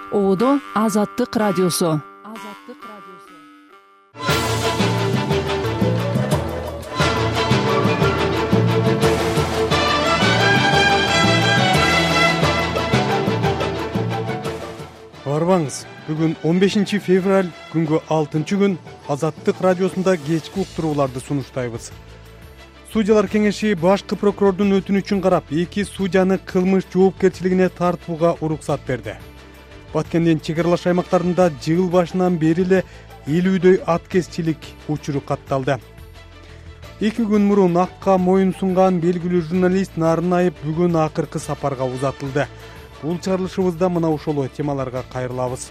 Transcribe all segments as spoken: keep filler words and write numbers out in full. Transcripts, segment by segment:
Оодо Азаттык радиосу. Азаттык радиосу. Барбаңыз, бүгүн он бешинчи февраль күнгө алтынчы күн Азаттык радиосунда кечки уктурууларды сунуштайбыз. Судьялар кеңеши башкы прокурордун өтүнүчүн карап, эки судьяны кылмыш жоопкерчилигине тартууга уруксат берди. Баткендин чек аралаш аймактарында жыл башынан бери эле элүүдөй аткезчилик учуру катталды. Эки күн мурун акка моюн сунган белгилүү журналист Нарынаев бүгүн акыркы сапарга узатылды. Бул чыгарылышыбызда мына ошол темаларга кайрылабыз.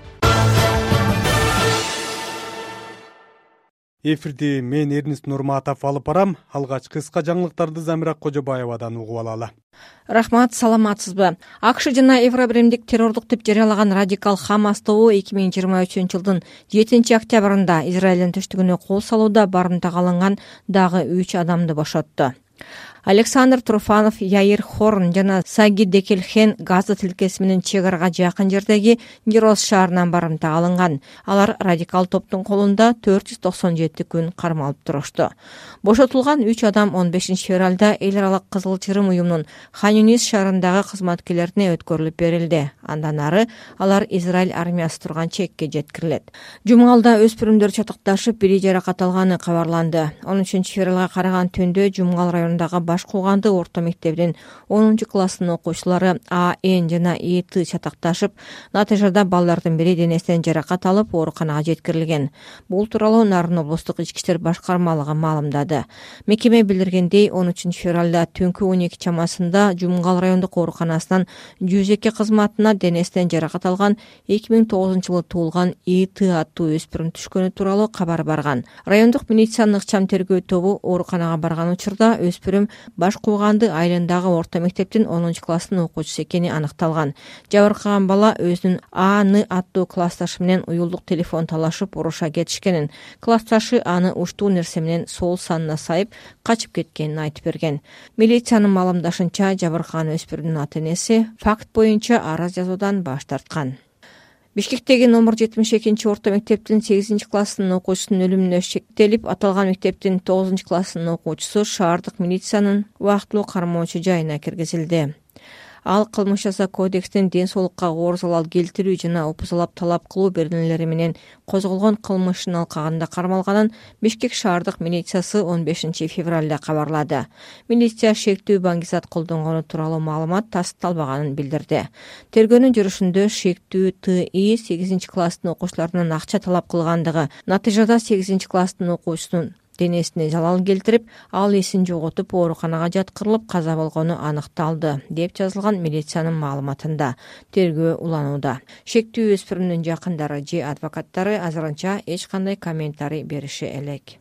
Эфирди мен Эрнист Нурматов алып барам. Алгач кыска жаңылыктарды Замира Кожобаевадан угуп алалы. Рахмат, саламатсызбы? АКШ жана Евробиримдик террордук деп жарыялаган радикал Хамас тобу эки миң жыйырма үчүнчү жылдын жетинчи октябрында Израилдин түштүгүнө кол салууда барымтага алынган дагы үч адамды бошотту. Александр Труфанов, Яир Хорн жана Саги Декелхен Газа тилкеси менен чек арага жакын жердеги Герос шаарынан барымтага алынган. Алар радикал топтун колунда төрт жүз токсон жети күн кармалып турушту. Бошотулган үч адам он бешинчи февралда эл аралык Кызыл Чырым уюмунун Хан Юнис шаарындагы кызматкерлерине өткөрүлүп берилди. Андан ары алар Израиль армиясы турган чекке жеткирилет. Жумгалда өспүрүмдөр чатакташып, бири жаракат алганы кабарланды. он үчүнчү февралга караган түндө Жумгал районундагы Баш Кууганды орто мектебинин онунчу класстын окуучулары А, Н жана И Т чатакташып, натыйжада балдардын бири денесинен жаракат алып, ооруканага жеткирилген. Бул тууралуу Нарын облустук ички иштер башкармалыгы маалымдады. Мекеме билдиргендей, он үчүнчү февралда түнкү он эки чамасында Жумгал райондук ооруканасынан жүз эки кызматына денесинен жаракат алган эки миң тогузунчу жылы туулган И Т аттуу өспүрүм түшкөнү тууралуу кабар барган. Райондук милициянын ыкчам тергөө тобу ооруканага барган учурда өспүрүм Баш Кууганды айылындагы орто мектептин онунчу класстын окуучусу экени аныкталган. Жабыркаган бала өзүнүн А Н аттуу классташы менен уюлдук телефон талашып уруша кетишкенин, классташы аны уштуу нерсе менен сол санына сайып качып кеткенин айтып берген. Милициянын маалымдашынча, жабыркаган өспүрүмдүн ата-энеси факт боюнча арыз жазуудан баш тарткан. Бишкектеги номер жетимиш экинчи орто мектептин сегизинчи класстын окуучусунун өлүмүнө шектелип, аталган мектептин тогузунчу класстын окуучусу шаардык милициянын убактылуу кармоочу жайына киргизилди. Ал кылмыш жаза кодекстин ден соолукка оор залал келтирүү жана опузалап талап кылуу беренелери менен козголгон кылмыштын алкагында кармалганын Бишкек шаардык милициясы он бешинчи февралда кабарлады. Милиция шектүү баңгизат колдонгону тууралуу маалымат тасталбаганын билдирди. Тергөөнүн жүрүшүндө шектүү Т И сегизинчи класстын окуучуларынан акча талап кылгандыгы, натыйжада сегизинчи класстын окуучусунун денесине залал келтирип, ал эсин жоготуп, ооруканага жаткырылып каза болгону аныкталды, деп жазылган милициянын маалыматында. Тергөө уланууда. Шектүү өспүрүмдүн жакындары же адвокаттары азырынча эч кандай комментарий бериши элек.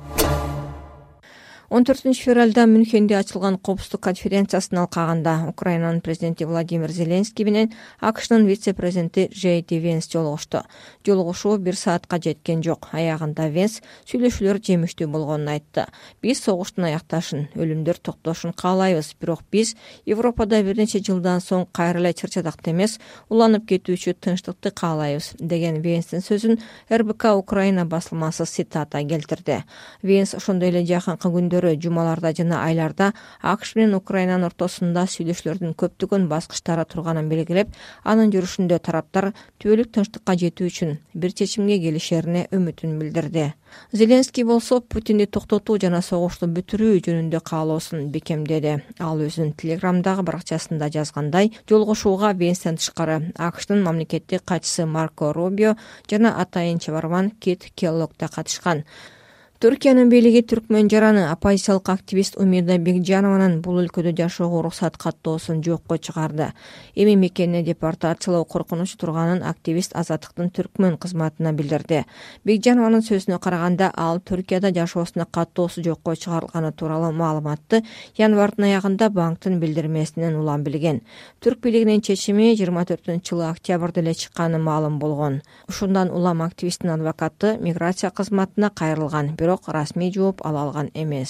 он төртүнчү февралда Мюнхенде ачылган коопсуздук конференциясынын алкагында Украинанын президенти Владимир Зеленский менен АКШнын вице-президенти Джей Ди Венс жолугушту. Жолугушуу бир саатка жеткен жок. Аягында Венс сүйлөшүүлөр жемиштүү болгонун айтты. Биз согуштун аякташын, өлүмдөр токтошун каалайбыз, бирок биз Европада бир нече жылдан соң кайра эле чыр-чадакты эмес, уланып кетүүчү тынчтыкты каалайбыз, деген Венстин сөзүн Эр Бэ Ка Украина басылмасы цитата келтирди. Венс ошондой эле жакынкы күндө жумаларда жана айларда АКШ менен Украинанын ортосунда сүйлөшүүлөрдүн көптөгөн баскычтары турганын белгилеп, анын жүрүшүндө тараптар түбөлүк тынчтыкка жетүү үчүн бир чечимге келишерине үмүтүн билдирди. Зеленский болсо Путинди токтотуу жана согушту бүтүрүү жөнүндө каалоосун бекемдеди. Ал өзүнүн Телеграмдагы баракчасында жазгандай, жолугушууга Венстен тышкары АКШнын мамлекеттик катчысы Марко Рубио жана атайын чабарман Кит Келлог да катышкан. Түркиянын бийлиги түркмөн жараны оппозициялык активист Умида Бекжанованын бул өлкөдө жашоого уруксат каттоосун жокко чыгарды. Эми мекенине депортациялоо коркунучу турганын активист Азаттыктын түркмөн кызматына билдирди. Бекжанованын сөзүнө караганда, ал Түркияда жашоосуна каттоосу жокко чыгарылганы тууралуу маалыматты январдын аягында банктын билдирмесинен улам билген. Түрк бийлигинин чечими жыйырма төртүнчү жылы октябрда эле чыкканы маалым болгон. Ушундан улам активисттин адвокаты миграция кызматына кайрылган, бирок расмий жооп ала алган эмес.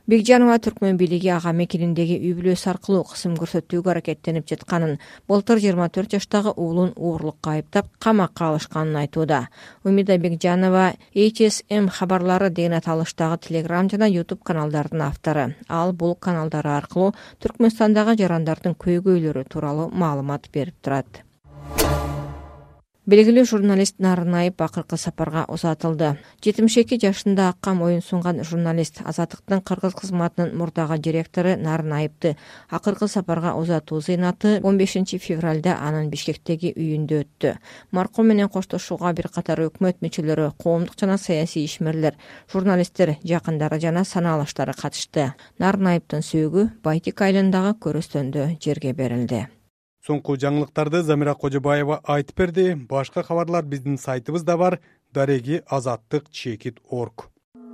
Бекжанова Түркмөн бийлиги ага мекениндеги үй бүлөсү аркылуу кысым көрсөтүүгө аракеттенип жатканын, былтыр жыйырма төрт жаштагы уулун уурулукка айыптап камакка алышканын айтууда. Умида Бекжанова эйч эс эм хабарлары деген аталыштагы Telegram жана YouTube каналдардын автору. Ал бул каналдары аркылуу Түркмөнстандагы жарандардын көйгөйлөрү тууралуу маалымат берип турат. Белгилүү журналист Нарынаев акыркы сапарга узатылды. жетимиш эки жашында аккам оюн сунган журналист Азаттыктын кыргыз кызматынын мурдагы директору Нарынаевди акыркы сапарга узатуу зыйнаты он бешинчи февралда анын Бишкектеги үйүндө өттү. Маркум менен коштошууга бир катар өкмөт мүчөлөрү, коомдук жана саясий ишмерлер, журналисттер, жакындары жана санаалыштары катышты. Нарынаевдин сөөгү Байтик айылындагы көрөстөндө жерге берилди. Соңку жаңылыктарды Замира Кожобаева айтып берди. Башка кабарлар биздин сайтыбызда бар: дареги азаттык чекит орг.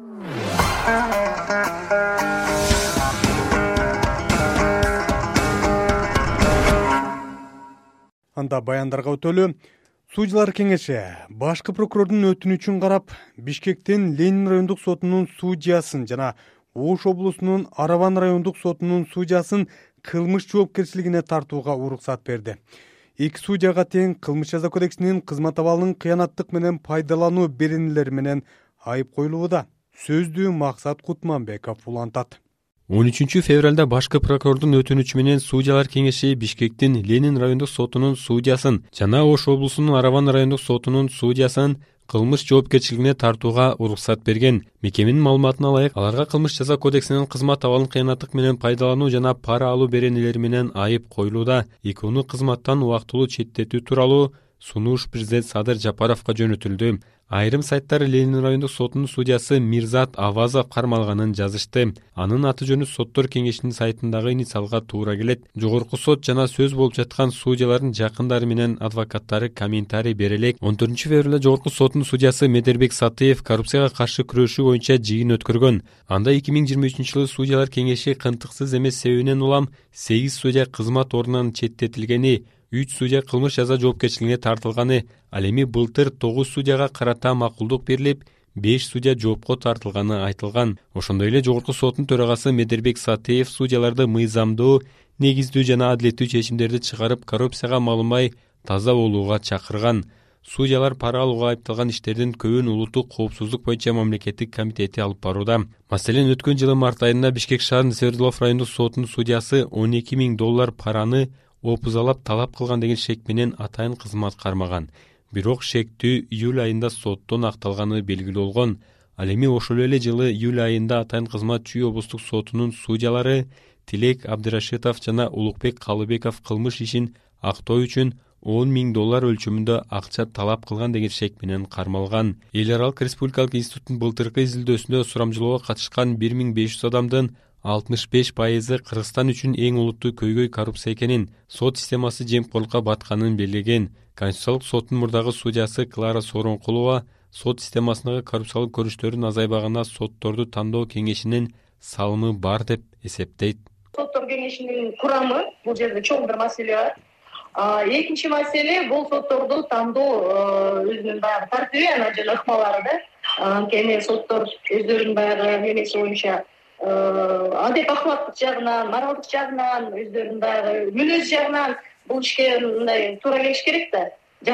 Анда баяндарга өтөлү. Сужалар кеңеши башкы прокурордун өтүнүчүн карап, Бишкектин Ленин райондук сотунун судьясын жана Ош облусунун Араван райондук сотунун судьясын кылмыш жоопкерчилигине тартууга уруксат берди. Эки судьяга тең кылмыш жаза кодексинин кызмат абалынын кыянаттык менен пайдалануу беренелери менен айып коюлууда. Сөздү Максат Кутманбеков улантат. он үчүнчү февралда башкы прокурордун өтүнүчү менен Судьялар кеңеши Бишкектин Ленин райондук сотунун судьясын жана Ош облусунун Араван райондук сотунун судьясын кылмыш жоопкерчилигине тартууга уруксат берген. Мекеменин маалыматына ылайык, аларга кылмыш жаза кодексинин кызмат абалын кыянаттык менен пайдалануу жана пара алуу беренелери менен айып коюлууда. Экөөнү кызматтан убактылуу четтетүү тууралуу сунуш президент Садыр Жапаровго жөнөтүлдү. Айрым сайттар Ленин райондук сотунун судьясы Мирзат Авазов кармалганын жазышты. Анын аты жөнү соттор кеңешинин сайтындагы инициалга туура келет. Жогорку сот жана сөз болуп жаткан судьялардын жакындары менен адвокаттары комментарий бере элек. он төртүнчү февралда жогорку соттун судьясы Медербек Сатыев коррупцияга каршы күрөшүү боюнча жыйын өткөргөн. Анда эки миң жыйырма үчүнчү жылы Судьялар кеңеши кынтыксыз эмес себебинен улам сегиз судья кызмат ордунан четтетилгени, үч судья кылмыш жаза жоопкерчилигине тартылганы, ал эми былтыр тогуз судьяга карата макулдук берилип, беш судья жоопко тартылганы айтылган. Ошондой эле жогорку соттун төрагасы Медербек Сатыев судьяларды мыйзамдуу, негиздүү жана адилеттүү чечимдерди чыгарып, коррупцияга малынбай таза болууга чакырган. Судьялар пара алууга айыпталган иштердин көбүн улуттук коопсуздук боюнча мамлекеттик комитети алып барууда. Маселен, өткөн жылы март айында Бишкек шаарынын Свердлов райондук сотунун судьясы он эки миң доллар параны опузалап талап кылган деген шек менен атайын кызмат кармаган. Бирок шектүү июль айында соттон акталганы белгилүү болгон. Ал эми ошол эле жылы июль айында атайын кызмат Чүй облустук сотунун судьялары Тилек Абдырашитов жана Улукбек Калыбеков кылмыш ишин актоо үчүн он миң доллар өлчөмүндө акча талап кылган деген шек менен кармалган. Эл аралык республикалык институттун былтыркы изилдөөсүндө сурамжылоого катышкан бир миң беш жүз адамдын алтымыш беш пайызы Кыргызстан үчүн эң олуттуу көйгөй коррупция экенин, сот системасы жемкорлукка батканын белгилеген. Конституциялык соттун мурдагы судьясы Клара Сооронкулова сот системасындагы коррупциялык көрүнүштөрдүн азайбаганына сотторду тандоо кеңешинин салымы бар деп эсептейт. Соттор кеңешинин курамы бул жерде чоң бир маселе бар. Экинчи маселе бул сотторду тандоо өзүнүн баягы тартиби жана ыкмалары да. Анткени соттор өздөрүнүн баягы немеси боюнча адеп акылаттык жагынан, моралдык жагынан, өздөрүнүн баягы мүнөз жагынан бул ишке мындай туура келиш керек да.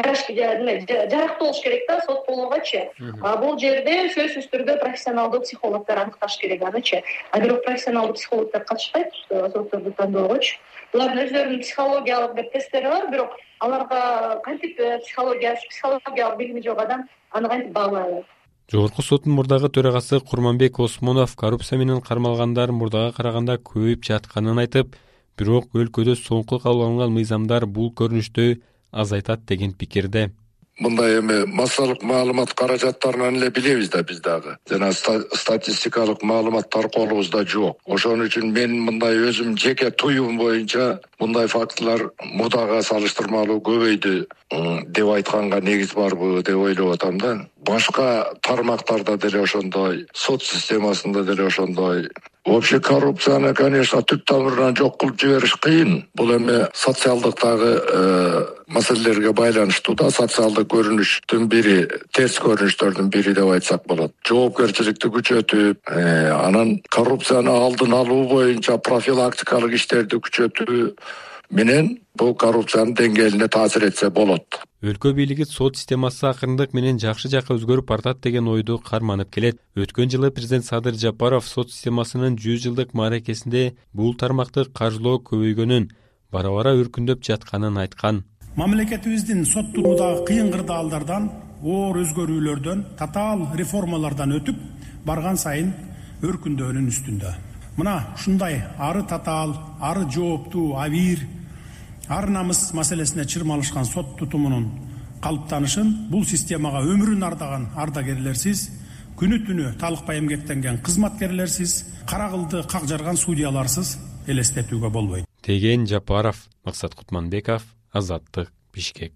Жарактуу болуш керек да сот болуугачы. А бул жерде сөзсүз түрдө профессионалдуу психологдор аныкташ керек анычы. А бирок профессионалдуу психологдор катышпайт сотторду тандоогочу. Булардын өздөрүнүн психологиялык бир тесттери бар, бирок аларга кантип психологиясы, психологиялык билими жок адам аны кантип баалай алат? Жогорку соттун мурдагы төрагасы Курманбек Осмонов коррупция менен кармалгандар мурдага караганда көбөйүп жатканын айтып, бирок өлкөдө соңку кабыл алынган мыйзамдар бул көрүнүштү азайтат деген пикирде. Мындай эми массалык маалымат каражаттарынан эле билебиз да биз дагы. Жана статистикалык маалыматтар колубузда жок. Ошон үчүн мен мындай өзүм жеке туюм боюнча мындай фактылар мурдага салыштырмалуу көбөйдү деп айтканга негиз барбы деп ойлоп атам да. Башка тармактарда деле ошондой, сот системасында деле ошондой Вообще коррупцияны, конечно, түп тамырынан жок кылып жибериш кыйын. Бул эми социалдыктагы маселелерге байланыштуу да, социалдык көрүнүштүн бири, терс көрүнүштөрдүн бири деп айтсак болот. Жоопкерчиликти күчөтүп, анан коррупцияны алдын алуу боюнча профилактикалык иштерди күчөтүү менен бул коррупциянын деңгээлине таасир этсе болот. Өлкө бийлиги сот системасы акырындык менен жакшы жакка өзгөрүп бартат деген ойду карманып келет. Өткөн жылы президент Садыр Жапаров сот системасынын жүз жылдык мааракесинде бул тармакты каржылоо көбөйгөнүн, бара-бара өркүндөп жатканын айткан. Мамлекетибиздин сот турмудагы кыйын кырдаалдардан, оор өзгөрүүлөрдөн, татаал реформалардан өтүп барган сайын өркүндөөнүн үстүндө. Мына ушундай ары татаал, ары жооптуу, абийир, ар намыс маселесине чырмалышкан сот тутумунун калыптанышын бул системага өмүрүн ардаган ардагерлерсиз, күнү түнү талыкпай эмгектенген кызматкерлерсиз, кара кылды как жарган судьяларсыз элестетүүгө болбойт, деген Жапаров. Максат Кутманбеков, Азаттык, Бишкек.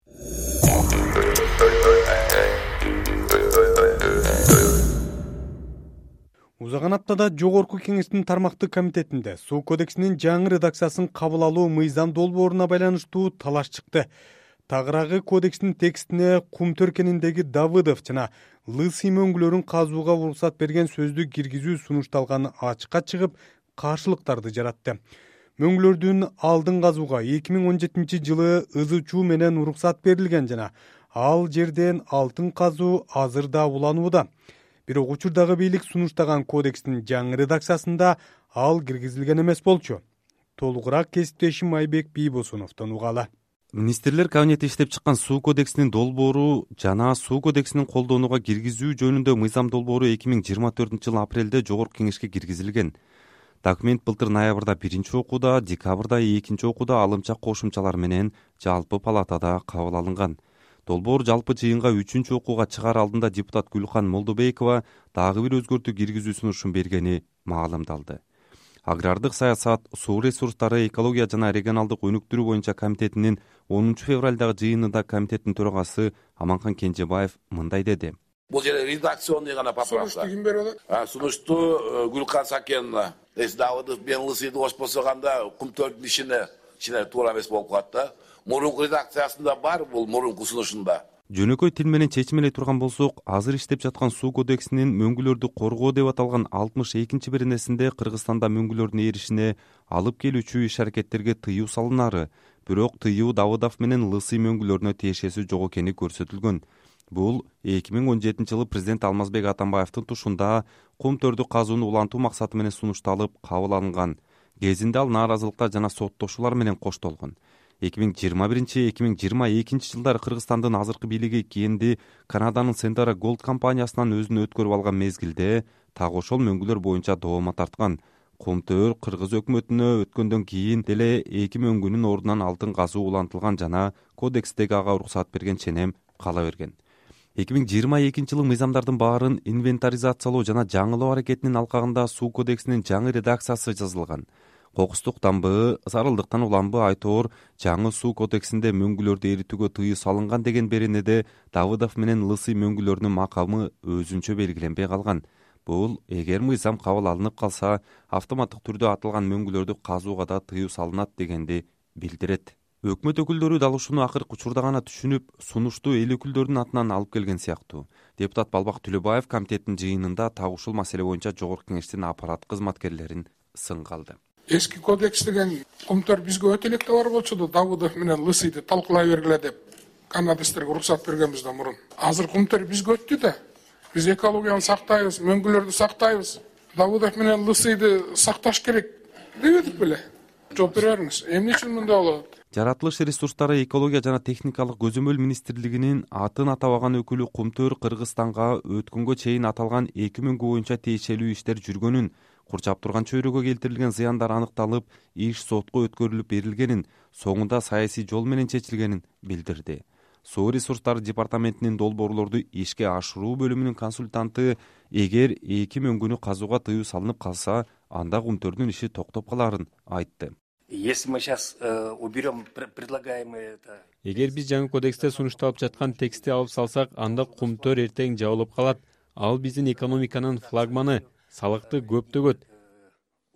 Узаган аптада Жогорку Кеңештин тармактык комитетинде Суу кодексинин жаңы редакциясын кабыл алуу мыйзам долбооруна байланыштуу талаш чыкты. Тагыраагы кодекстин текстине Кум Төркениндеги Давыдов жана Лысый мөңгүлөрүн казууга уруксат берген сөздү киргизүү сунушталганы ачыкка чыгып, каршылыктарды жаратты. Мөңгүлөрдүн алдын казууга эки миң он жетинчи жылы ызычуу менен уруксат берилген жана ал жерден алтын казуу азыр да уланууда. Бирок учурдагы бийлик сунуштаган кодекстин жаңы редакциясында ал киргизилген эмес болчу. Толугураак кесиптешим Айбек Бийбосуновдон угалы. Министрлер кабинети иштеп чыккан Суу кодексинин долбоору жана Суу кодексинин колдонууга киргизүү жөнүндө мыйзам долбоору эки миң жыйырма төртүнчү жылы апрелде Жогорку Кеңешке киргизилген. Документ былтыр ноябрда биринчи окууда, декабрда экинчи окууда алымча кошумчалар менен жалпы палатада кабыл алынган. Долбоор жалпы жыйынга үчүнчү окууга чыгаар алдында депутат Гүлхан Молдобекова дагы бир өзгөртүү киргизүү сунушун бергени маалымдалды. Агрардык саясат, суу ресурстары, экология жана регионалдык өнүктүрүү боюнча комитетинин онунчу февралдагы жыйынында комитеттин төрагасы Аманхан Кенжебаев мындай деди. Бул жерде редакционный гана поправка. Сунушту ким берип атат? Сунушту Гүлхан Сакенова. Эс Давыдов мен Лысыйды кошпосоганда Кум Төркүнүн ишине ичине туура эмес болуп калат да. Мурунку редакциясында бар, бул мурунку сунушунда. Жөнөкөй тил менен чечим эле турган болсок, азыр иштеп жаткан Суу кодексинин мөңгүлөрдү коргоо деп аталган алтымыш экинчи беренесинде Кыргызстанда мөңгүлөрдүн эришине алып келүүчү иш-аракеттерге тыюу салынары, бирок тыюу Давыдов менен Лысый мөңгүлөрүнө тиешеси жок экени көрсөтүлгөн. Бул эки миң он жетинчи жылы президент Алмазбек Атамбаевдин тушунда Кум төрдү казууну улантуу максаты менен сунушталып кабыл алынган. Кезинде ал нааразылыктар жана соттошуулар менен коштолгон. эки миң жыйырма биринчи эки миң жыйырма экинчи жылдары Кыргызстандын азыркы бийлиги кийинди Канаданын Sentara Gold компаниясынан өзүн өткөрүп алган мезгилде так ошол мөңгүлөр боюнча доомо тарткан. Кум төр Кыргыз өкмөтүнө өткөндөн кийин деле эки мөңгүнүн ордунан алтын казуу улантылган жана кодекстеги ага уруксат берген ченем кала берген. эки миң жыйырма экинчи жылы мыйзамдардын баарын инвентаризациялоо жана жаңылоо аракетинин алкагында Суу кодексинин жаңы редакциясы жазылган. Кокустук дамбы, зарылдыктан уланбы айтоор жаңы Суу кодексинде мөңгүлөрдү эритүүгө тыюу салынган деген беренеде Давыдов менен Лысый мөңгүлөрүнүн макамы өзүнчө белгиленбей калган. Бул эгер мыйзам кабыл алынып калса, автоматтык түрдө аталган мөңгүлөрдү казууга да тыюу салынат дегенди билдирет. Өкмөт өкүлдөрү дал ушуну акыркы учурда гана түшүнүп, сунушту эл өкүлдөрүнүн атынан алып келген сыяктуу. Депутат Балбак Түлөбаев комитеттин жыйынында так ушул маселе боюнча Жогорку Кеңештин аппарат кызматкерлерин сынга алды. Эски кодекс деген Кумтөр бизге өтө элек бар болчу да, Давыдов менен Лысыйды талкуулай бергиле деп канадастарга уруксат бергенбизден мурун. Азыр Кумтөр бизге өттү да. Биз экологияны сактайбыз, мөңгүлөрдү сактайбыз. Давыдов менен Лысыйды сакташ керек дебедик беле. Жооп бере бериңиз. Эмне үчүн мындай болот? Жаратылыш ресурстары, экология жана техникалык көзөмөл министрлигинин атын атабаган өкүлү Кумтөр Кыргызстанга өткөнгө чейин аталган эки мөңгү боюнча тиешелүү иштер жүргөнүн, курчап турган чөйрөгө келтирилген зыяндар аныкталып, иш сотко өткөрүлүп берилгенин, соңунда саясий жол менен чечилгенин билдирди. Суу ресурстары департаментинин долбоорлорду ишке ашыруу бөлүмүнүн консультанты эгер эки мөңгүнү казууга тыюу салынып калса, анда Кумтөрдүн иши токтоп каларын айтты. Если мы сейчас уберем предлагаемые это... Эгер биз жаңы кодексте сунушталып жаткан текстти алып салсак, анда Кумтөр эртең жабылып калат. Ал биздин экономиканын флагманы, салыкты көп төгөт.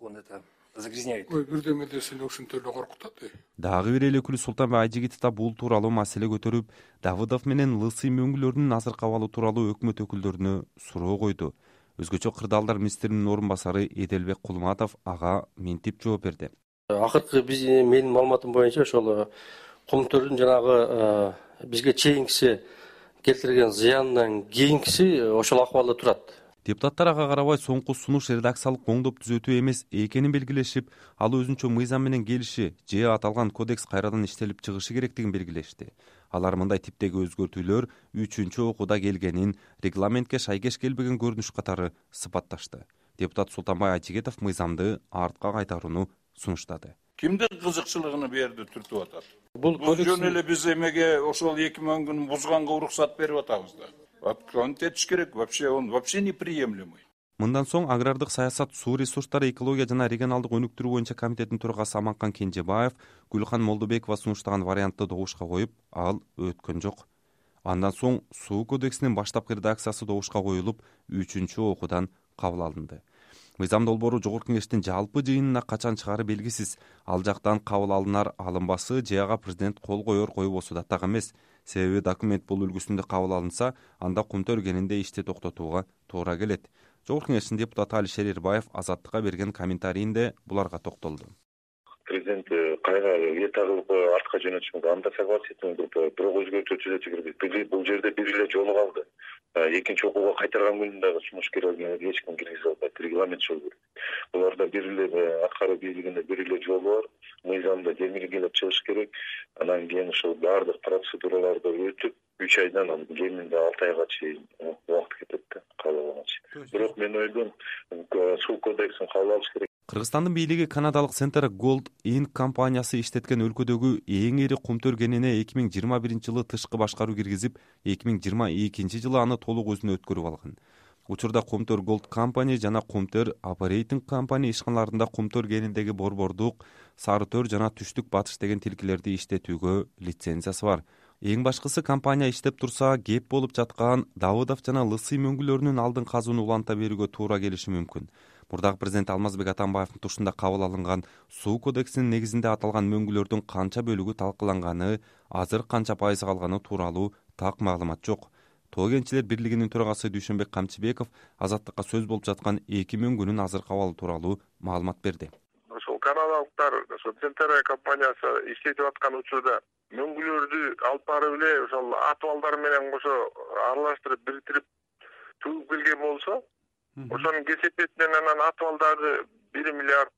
он это загрязняет. Ой, бирдеме десең ушинтип эле коркутат. Дагы бир эл өкүлү Султанбай Айжигитов да бул тууралуу маселе көтөрүп, Давыдов менен Лысый мөңгүлөрүнүн азыркы абалы тууралуу өкмөт өкүлдөрүнө суроо койду. Өзгөчө кырдаалдар министринин орун басары Эделбек Кулматов ага мынтип жооп берди. Акыркы биз менин маалыматым боюнча ошол кумтөрдүн жанагы бизге чейинкиси келтирген зыянынан кийинкиси ошол акыбалда турат. Депутаттар ага карабай соңку сунуш редакциялык оңдоп түзөтүү эмес экенин белгилешип, ал өзүнчө мыйзам менен келиши же аталган кодекс кайрадан иштелип чыгышы керектигин белгилешти. Алар мындай типтеги өзгөртүүлөр үчүнчү окууда келгенин регламентке шайкеш келбеген көрүнүш катары сыпатташты. Депутат Султанбай Айжигитов мыйзамды артка кайтарууну сунуштады. Кимдин кызыкчылыгын берди түртүп атат? Бул жөн эле биз эмеге ошол эки мөңгүн бузганга уруксат берип атабыз да. Отклонить керек, вообще он вообще неприемлемый. Мындан соң агрардык саясат, суу ресурстары, экология жана регионалдык өнүктүрүү боюнча комитеттин төрагасы Аманкан Кенжебаев Гүлхан Молдобекова сунуштаган вариантты добушка коюп, ал өткөн жок. Андан соң суу кодексинин баштапкы редакциясы добушка коюлуп, үчүнчү окуудан кабыл алынды. Мыйзам долбоору жогорку кеңештин жалпы жыйынына качан чыгары белгисиз. Ал жактан кабыл алынар алынбасы же ага президент кол коер койбосу да так эмес. Себеби документ бул үлгүсүндө кабыл алынса, анда кумтөр кенинде ишти токтотууга туура келет. Жогорку кеңештин депутаты Алишер Эрбаев Азаттыкка берген комментарийинде буларга токтолду. Президент кайра эта кылып артка жөнөтүшүнгө анда согласен кылып, бирок өзгөртүү түзөтү керек. Бул жерде бир эле жолу калды. Экинчи окууга кайтарган күнү дагы сунуш керек, эч ким киргизе албайт. Регламент жол берет. Буларда бир эле аткаруу бийлигинде бир эле жол бар. Мыйзамда демилгелеп чыгыш керек. Анан кийин ошол баардык процедураларды өтүп, үч айдан анан кеминде алты айга чейин убакыт кетет да, кабыл алганча. Бирок мен ойлойм, суу кодексин кабыл алыш керек. Кыргызстандын бийлиги канадалык Central Gold Incorporated компаниясы иштеткен өлкөдөгү эң ири кумтөр кенине эки миң жыйырма биринчи жылы тышкы башкаруу киргизип, эки миң жыйырма экинчи жылы аны толук өзүнө өткөрүп алган. Учурда Кумтөр Gold Company жана Кумтөр Operating Company ишканаларында кумтөр кениндеги борбордук, сары төр жана түштүк батыш деген тилкилерди иштетүүгө лицензиясы бар. Эң башкысы компания иштеп турса, кеп болуп жаткан Давыдов жана Лысый мөңгүлөрүнүн алдын казууну уланта берүүгө туура келиши мүмкүн. Мурдагы президент Алмазбек Атамбаевдин тушунда кабыл алынган суу кодексинин негизинде аталган мөңгүлөрдүн канча бөлүгү талкаланганы, азыр канча пайызы калганы тууралуу так маалымат жок. Тоо кенчилер бирлигинин төрагасы Дүйшөнбек Камчыбеков Азаттыкка сөз болуп жаткан эки мөңгүнүн азыркы абалы тууралуу маалымат берди. Ошол канадалыктар, ошол Centera компаниясы иштетип аткан учурда мөңгүлөрдү алып барып эле ошол атыбалдар менен кошо аралаштырып бириктирип төгүп келген болсо, ошонун кесепетинен анан атыбалдарды бир миллиард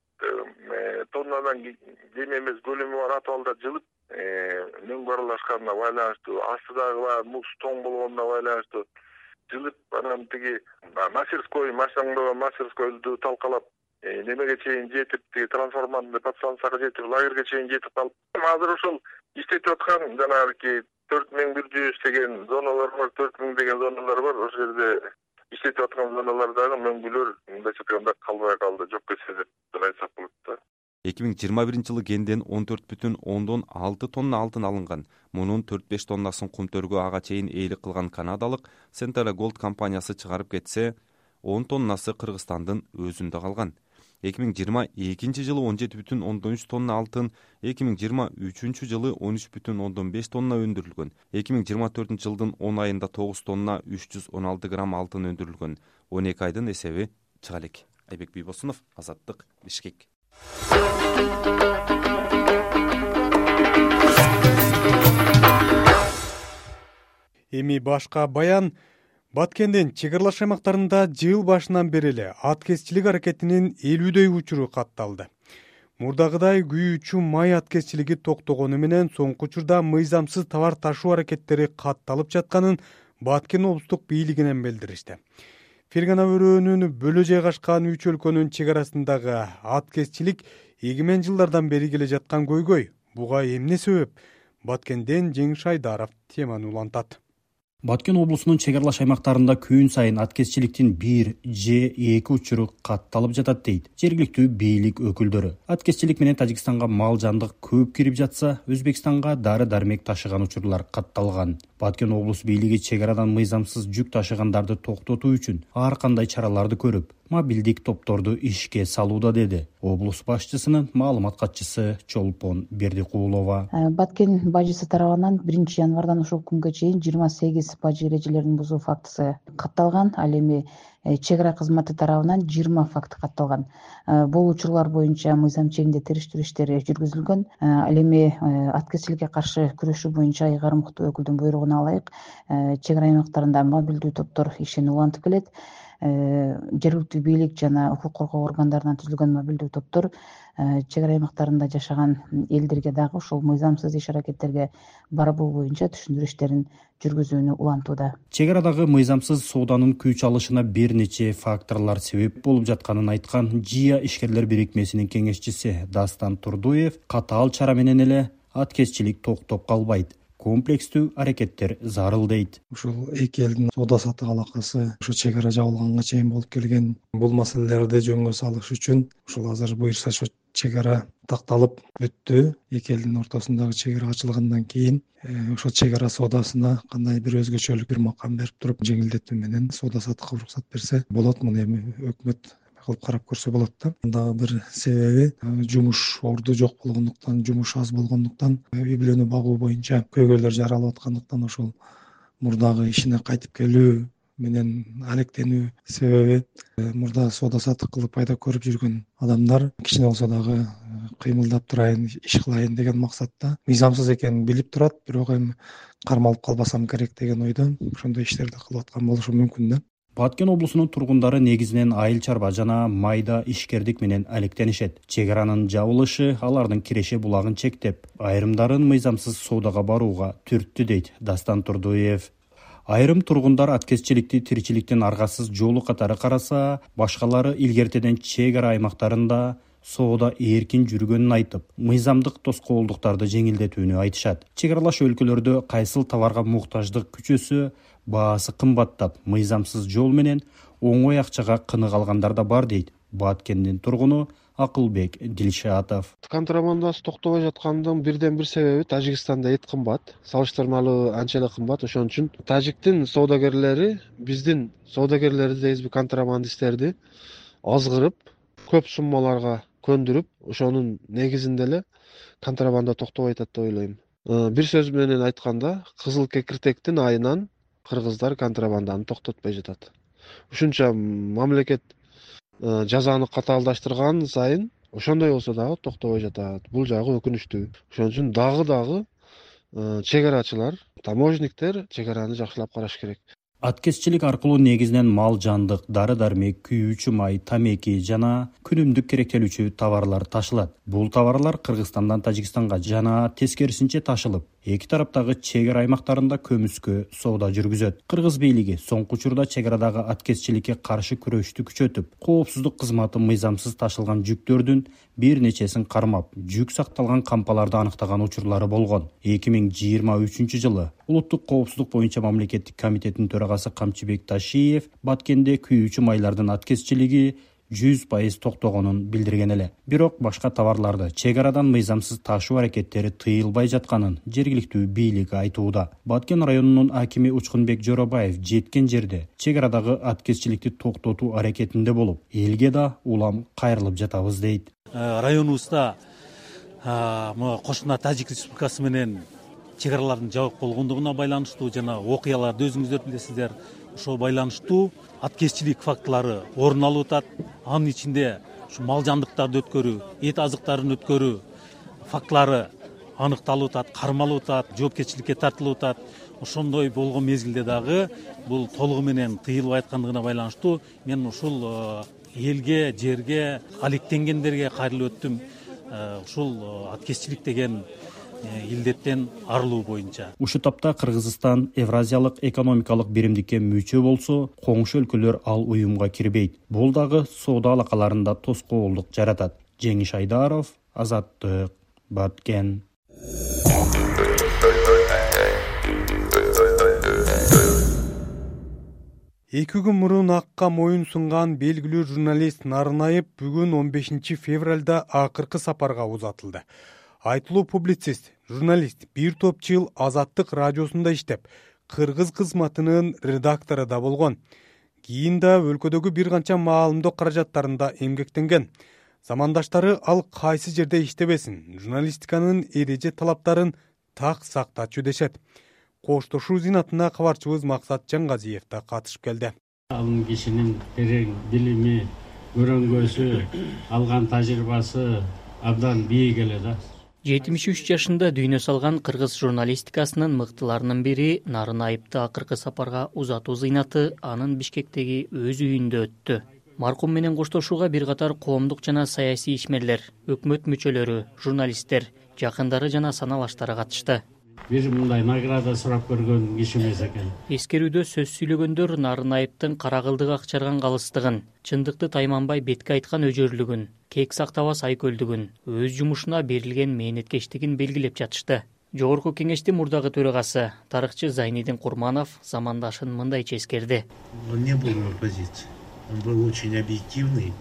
тоннадан кем эмес көлөмү бар атыбалдар жылып, мөңгү аралашканына байланыштуу, астыдагы баягы муз тоң болгонуна байланыштуу жылып, анан тиги мастерской, машиналоо мастерскойду талкалап, немеге чейин жетип, тиги трансформаторный подстанцияга жетип, лагерге чейин жетип калып, азыр ошол иштетип аткан жанагы төрт миң бир жүз деген зоналар бар, төрт миң деген зоналар бар. Ошол жерде иштетип аткан зоналардагы мөңгүлөр мындайча айтканда калбай калды, жок кетсе деп айтсак болот да. эки миң жыйырма биринчи жылы кенден он төрт бүтүн ондон алты тонна алтын алынган. Мунун төрт беш тоннасын кумтөргө ага чейин ээлик кылган канадалык Centera Gold компаниясы чыгарып кетсе, он тоннасы Кыргызстандын өзүндө калган. эки миң жыйырма экинчи жылы он жети бүтүн ондон үч тонна алтын, эки миң жыйырма үчүнчү жылы он үч бүтүн ондон беш тонна өндүрүлгөн. эки миң жыйырма төртүнчү жылдын он айында тогуз тонна үч жүз он алты грамм алтын өндүрүлгөн. он эки айдын эсеби чыга элек. Айбек Бийбосунов, Азаттык, Бишкек. Эми башка баян. Баткендин чек аралаш аймактарында жыл башынан бери эле аткезчилик аракетинин элүүдөй учуру катталды. Мурдагыдай күйүүчү май аткезчилиги токтогону менен соңку учурда мыйзамсыз товар ташуу аракеттери катталып жатканын Баткен облустук бийлигинен билдиришти. Фергана өрөөнүн бөлө жайгашкан үч өлкөнүн чек арасындагы аткезчилик эгемен жылдардан бери келе жаткан көйгөй. Буга эмне себеп? Баткенден Жеңиш Айдаров теманы улантат. Баткен облусунун чек аралаш аймактарында күн сайын аткезчиликтин бир же эки учуру катталып жатат дейт жергиликтүү бийлик өкүлдөрү. Аткезчилик менен Тажикстанга мал жандык көп кирип жатса, Өзбекстанга дары дармек ташыган учурлар катталган. Баткен облус бийлиги чек арадан мыйзамсыз жүк ташыгандарды токтотуу үчүн ар кандай чараларды көрүп, мобилдик топторду ишке салууда, деди облус башчысынын маалымат катчысы Чолпон Бердикулова. Баткен бажысы тарабынан биринчи январдан ушул күнгө чейин жыйырма сегиз бажы эрежелерин бузуу фактысы катталган. Ал эми чек ара кызматы тарабынан жыйырма факт катталган. Бул учурлар боюнча мыйзам чегинде териштирүү иштери жүргүзүлгөн. Ал эми аткезчиликке каршы күрөшүү боюнча ыйгарым укуктуу өкүлдүн буйругуна ылайык чек ара аймактарында мобилдүү топтор ишин улантып келет. Жергиликтүү бийлик жана укук коргоо органдарынан түзүлгөн мобилдүү топтор чек ара аймактарында жашаган элдерге дагы ушул мыйзамсыз иш аракеттерге барбоо боюнча түшүндүрүү иштерин жүргүзүүнү улантууда. Чек арадагы мыйзамсыз сооданын күч алышына бир нече факторлор себеп болуп жатканын айткан ЖИА ишкерлер бирикмесинин кеңешчиси Дастан Турдуев катаал чара менен эле аткезчилик токтоп калбайт, комплекстүү аракеттер зарыл дейт. Ушул эки элдин соода саттык алакасы ушу чек ара жабылганга чейин болуп келген. Бул маселелерди жөнгө салыш үчүн ушул азыр буюрса ошо чек ара такталып бүттү. Эки элдин ортосундагы чек ара ачылгандан кийин ошо чек ара соодасына кандай бир өзгөчөлүк бир макам берип туруп жеңилдетүү менен соода саттыкка уруксат берсе болот. Муну эми өкмөт кылып карап көрсө болот да. Дагы бир себеби жумуш орду жок болгондуктан, жумуш аз болгондуктан, үй бүлөнү багуу боюнча көйгөйлөр жаралып аткандыктан ошол мурдагы ишине кайтып келүү менен алектенүү себеби мурда соода саттык кылып пайда көрүп жүргөн адамдар кичине болсо дагы кыймылдап турайын, иш кылайын деген максатта мыйзамсыз экенин билип турат, бирок эми кармалып калбасам керек деген ойдон ошондой иштерди кылып аткан болушу мүмкүн да. Баткен облусунун тургундары негизинен айыл чарба жана майда ишкердик менен алектенишет. Чек аранын жабылышы алардын киреше булагын чектеп, айрымдарын мыйзамсыз соодага барууга түрттү, дейт Дастан Турдуев. Айрым тургундар аткезчиликти тиричиликтин аргасыз жолу катары караса, башкалары илгертеден чек ара аймактарында соода эркин жүргөнүн айтып, мыйзамдык тоскоолдуктарды жеңилдетүүнү айтышат. Чек аралаш өлкөлөрдө кайсыл товарга муктаждык күчөсө, баасы кымбаттап, мыйзамсыз жол менен оңой акчага кынык алгандар да бар, дейт Баткендин тургуну Акылбек Дилшатов. Контрабандасы токтобой жаткандын бирден бир себеби Тажикстанда эт кымбат, салыштырмалуу анча эле кымбат. Ошон үчүн Тажиктин соодагерлери биздин соодагерлерди дейбизби, контрабандисттерди азгырып, көп суммаларга көндүрүп, ошонун негизинде эле контрабанда токтобой атат деп ойлойм. Бир сөз менен айтканда, кызыл кекиртектин айынан кыргыздар контрабанданы токтотпой жатат. Ушунча мамлекет жазаны катаалдаштырган сайын ошондой болсо дагы токтобой жатат. Бул жагы өкүнүчтүү. Ошон үчүн дагы дагы чек арачылар, таможниктер чек араны жакшылап караш керек. Аткезчилик аркылуу негизинен мал жандык, дары-дармек, күйүүчү май, тамеки жана күнүмдүк керектелүүчү товарлар ташылат. Бул товарлар Кыргызстандан Тажикстанга жана тескерисинче ташылып, эки тараптагы чек ара аймактарында көмүскө соода жүргүзөт. Кыргыз бийлиги соңку учурда чек арадагы аткезчиликке каршы күрөштү күчөтүп, коопсуздук кызматы мыйзамсыз ташылган жүктөрдүн бир нечесин кармап, жүк сакталган кампаларды аныктаган учурлары болгон. эки миң жыйырма үчүнчү жылы Улуттук коопсуздук боюнча мамлекеттик комитеттин төрагасы Камчыбек Ташиев Баткенде күйүүчү майлардын аткезчилиги жүз пайыз токтогонун билдирген эле. Бирок башка товарларды чек арадан мыйзамсыз ташуу аракеттери тыйылбай жатканын жергиликтүү бийлик айтууда. Баткен районунун акими Учкунбек Жоробаев жеткен жерде чек арадагы аткезчиликти токтотуу аракетинде болуп, элге да улам кайрылып жатабыз, дейт. Районубузда кошуна Тажик Республикасы менен чек аралардын жабык болгондугуна байланыштуу жана окуяларды өзүңүздөр билесиздер. Ошо байланыштуу аткезчилик фактылары орун алып атат. Анын ичинде ушу мал жандыктарды өткөрүү, эт азыктарын өткөрүү фактылары аныкталып атат, кармалып атат, жоопкерчиликке тартылып атат. Ошондой болгон мезгилде дагы бул толугу менен тыйылбай аткандыгына байланыштуу мен ушул элге, жерге, алектенгендерге кайрылып өттүм. Ушул аткезчилик деген илдеттен арылуу боюнча. Ушу тапта Кыргызстан Евразиялык экономикалык биримдикке мүчө болсо, коңшу өлкөлөр ал уюмга кирбейт. Бул дагы соода алакаларында тоскоолдук жаратат. Жеңиш Айдаров, Азаттык, Баткен. Эки күн мурун акка моюн сунган белгилүү журналист Нарынаев бүгүн он бешинчи февралда акыркы сапарга узатылды. Айтылуу публицист, журналист бир топ жыл Азаттык радиосунда иштеп, кыргыз кызматынын редактору да болгон. Кийин да өлкөдөгү бир канча маалымдоо каражаттарында эмгектенген. Замандаштары ал кайсы жерде иштебесин, журналистиканын эреже талаптарын так сактачу дешет. Коштошуу зинатына кабарчыбыз Максат Жаңгазиев да катышып келди. Ал кишинин терең билими, көрөнгөсү, алган тажрыйбасы абдан бийик эле да. жетимиш үч жашында дүйнө салган кыргыз журналистикасынын мыктыларынын бири Нарын Айыпты акыркы сапарга узатуу зыйнаты анын Бишкектеги өз үйүндө өттү. Маркум менен коштошууга бир катар коомдук жана саясий ишмерлер, өкмөт мүчөлөрү, журналисттер, жакындары жана саналаштары катышты. Бир мындай награда сурап көргөн киши эмес экен. Эскерүүдө сөз сүйлөгөндөр Нарын Айыптын кара кылдык акчарган калыстыгын, чындыкты тайманбай бетке айткан өжөрлүгүн, кек сактабас айкөлдүгүн, өз жумушуна берилген мээнеткечтигин белгилеп жатышты. Жогорку кеңештин мурдагы төрагасы, тарыхчы Зайнидин Курманов замандашын мындайча эскерди. Он не был оппозицией. Он был очень объективный.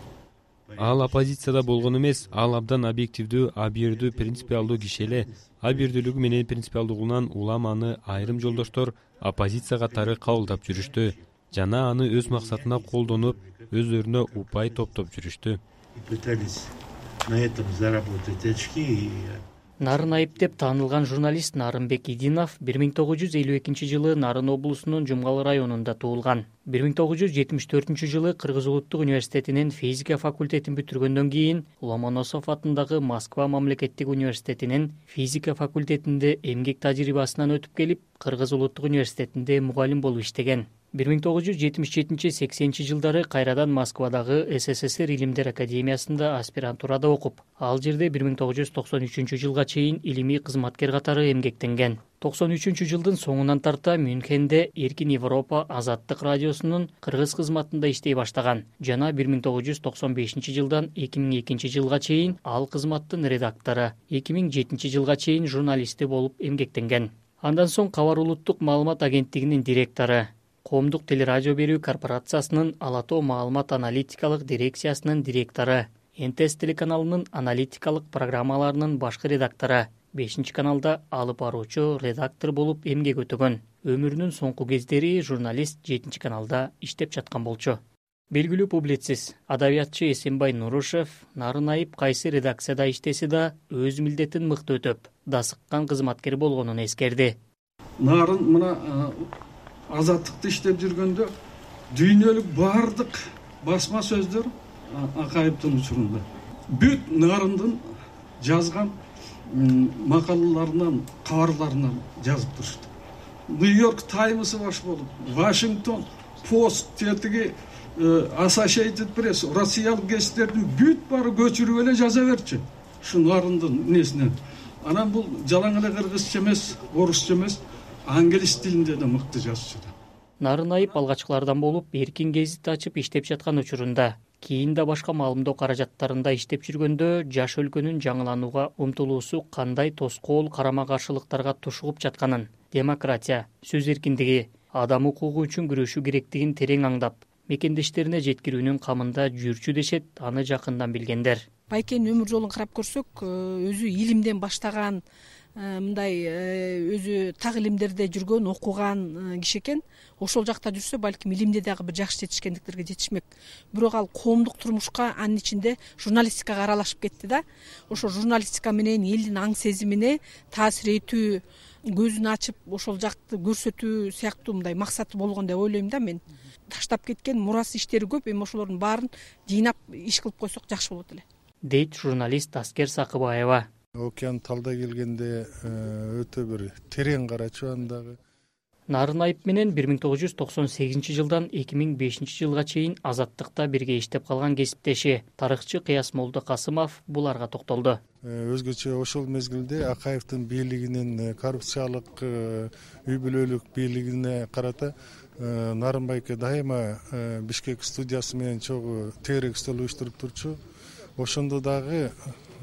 Ал оппозицияда болгон эмес, ал абдан объективдүү, абийирдүү, принципиалдуу киши эле. Абийирдүүлүгү менен принципиалдуулугунан улам аны айрым жолдоштор оппозиция катары кабылдап жүрүштү жана аны өз максатына колдонуп, өздөрүнө упай топтоп жүрүштү. Пытались на этом заработать очки. Нарын Айып деп таанылган журналист Нарынбек Идинов бир миң тогуз жүз элүү экинчи жылы Нарын облусунун Жумгал районунда туулган. бир миң тогуз жүз жетимиш төртүнчү жылы Кыргыз улуттук университетинин физика факультетин бүтүргөндөн кийин Ломоносов атындагы Москва мамлекеттик университетинин физика факультетинде эмгек тажрыйбасынан өтүп келип, Кыргыз улуттук университетинде мугалим болуп иштеген. бир миң тогуз жүз жетимиш жетинчи сексенинчи жылдары кайрадан Москвадагы СССР Илимдер академиясында аспирантурада окуп, ал жерде бир миң тогуз жүз токсон үчүнчү жылга чейин илимий кызматкер катары эмгектенген. токсон үчүнчү жылдын соңунан тарта Мюнхенде Эркин Европа Азаттык радиосунун кыргыз кызматында иштей баштаган жана бир миң тогуз жүз токсон бешинчи жылдан эки миң экинчи жылга чейин ал кызматтын редактору, эки миң жетинчи жылга чейин журналисти болуп эмгектенген. Андан соң Кабар улуттук маалымат агенттигинин директору, Коомдук телерадио берүү корпорациясынын Ала Тоо маалымат аналитикалык дирекциясынын директору, Эн Тэ Эс телеканалынын аналитикалык программаларынын башкы редактору, бешинчи каналда алып баруучу редактор болуп эмгек өтөгөн. Өмүрүнүн соңку кездери журналист жетинчи каналда иштеп жаткан болчу. Белгилүү публицист, адабиятчы Эсенбай Нурушев Нарын Айып кайсы редакцияда иштесе да өз милдетин мыкты өтөп, дасыккан кызматкер болгонун эскерди. Нарын мына азаттыкты иштеп жүргөндө дүйнөлүк бардык басма сөздөр Акаевдин учурунда. Бүт Нарындын жазган макалаларынан, кабарларынан жазып турушты. Нью-Йорк Таймсы баш болуп, Вашингтон Пост, тетиги Associated Press, Россиялык гезиттердин бүт баары көчүрүп эле жаза берчү. Ушу Нарындын несинен. Анан бул жалаң эле кыргызча эмес, орусча эмес, англис тилинде да мыкты жазчу. Нарын Айып алгачкылардан болуп, эркин гезит ачып иштеп жаткан учурунда, кийин да башка маалымдоо каражаттарында иштеп жүргөндө жаш өлкөнүн жаңыланууга умтулуусу кандай тоскоол карама-каршылыктарга тушугуп жатканын, демократия, сөз эркиндиги, адам укугу үчүн күрөшүү керектигин терең аңдап, мекендештерине жеткирүүнүн камында жүрчү дешет аны жакындан билгендер. Байкенин өмүр жолун карап көрсөк, өзү илимден баштаган, мындай өзү так илимдерде жүргөн, окуган киши экен. Ошол жакта жүрсө, балким илимде дагы бир жакшы жетишкендиктерге жетишмек. Бирок ал коомдук турмушка, анын ичинде журналистикага аралашып кетти да. Ошо журналистика менен элдин аң сезимине таасир этүү, көзүн ачып, ошол жакты көрсөтүү сыяктуу мындай максаты болгон деп ойлойм да мен. Таштап кеткен мурас иштери көп, эми ошолордун баарын жыйнап иш кылып койсок жакшы болот эле. Дейт журналист Аскер Сакыбаева. Океан талда келгенде өтө бир терең карачу андагы. Нарын Айып менен бир миң тогуз жүз токсон сегизинчи жылдан эки миң бешинчи жылга чейин Азаттыкта бирге иштеп калган кесиптеши, тарыхчы Кыясмолду Касымов буларга токтолду. Өзгөчө ошол мезгилде Акаевдин бийлигинин коррупциялык, үй бүлөлүк бийлигине карата Нарынбайке дайыма Бишкек студиясы менен чогуу тегерек стол уюштуруп турчу. Ошондо дагы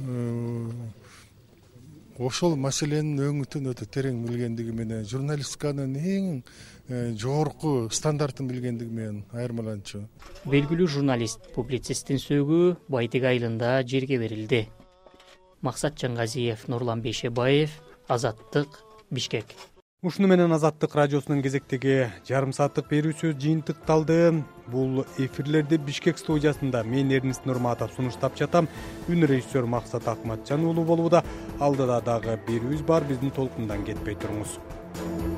ошол маселенин өңүтүн өтө терең билгендиги менен, журналистиканын эң жогорку стандартын билгендиги менен айырмаланчу. Белгилүү журналист, публицисттин сөөгү Байтек айылында жерге берилди. Максат Жаңгазиев, Нурлан Бейшебаев, Азаттык, Бишкек. Ушуну менен Азаттык радиосунун кезектеги жарым сааттык берүүсү жыйынтыкталды. Бул эфирлерди Бишкек студиясында мен Эрнест Нурматов сунуштап жатам. Үн режиссер Максат Акматжан уулу болууда. Алдыда дагы берүүбүз бар, биздин толкундан кетпей туруңуз.